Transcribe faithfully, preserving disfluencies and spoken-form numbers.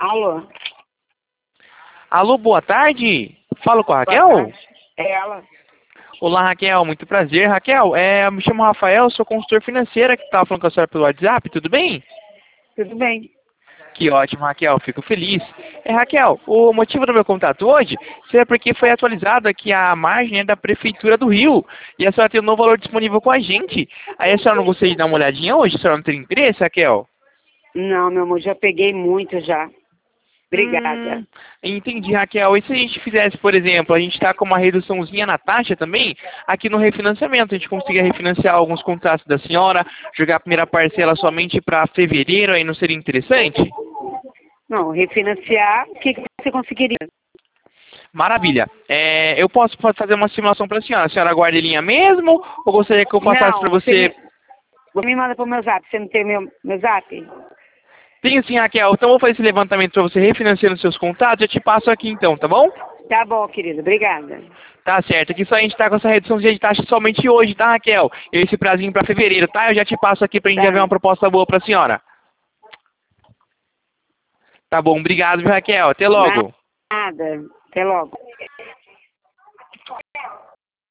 Alô? Alô, boa tarde. Falo com a Boa Raquel? tarde. É ela? Olá, Raquel. Muito prazer. Raquel, é, eu me chamo Rafael, sou consultor financeiro que estava falando com a senhora pelo WhatsApp. Tudo bem? Tudo bem. Que ótimo, Raquel. Fico feliz. É, Raquel, o motivo do meu contato hoje é porque foi atualizado aqui a margem, né, da Prefeitura do Rio. E a senhora tem um novo valor disponível com a gente. Aí a senhora não gostaria de dar uma olhadinha hoje? A senhora não tem interesse, Raquel? Não, meu amor, já peguei muito já. Obrigada. Hum, entendi, Raquel. E se a gente fizesse, por exemplo, a gente está com uma reduçãozinha na taxa também, aqui no refinanciamento, a gente conseguia refinanciar alguns contratos da senhora, jogar a primeira parcela somente para fevereiro, aí não seria interessante? Não, refinanciar, o que, que você conseguiria? Maravilha. É, eu posso fa- fazer uma simulação para a senhora. A senhora aguarda em linha mesmo ou gostaria que eu passasse para Não, você você? me, você me manda pro meu zap. Você não tem meu, meu zap? Tenho sim, Raquel. Então eu vou fazer esse levantamento para você refinanciando seus contratos. Eu te passo aqui então, tá bom? Tá bom, querida. Obrigada. Tá certo, aqui só a gente tá com essa redução de taxa somente hoje, tá, Raquel? Esse prazinho pra fevereiro, tá? Eu já te passo aqui pra gente já ver Tá. uma proposta boa pra senhora. Tá bom, obrigado, viu, Raquel? Até logo. Nada. Até logo.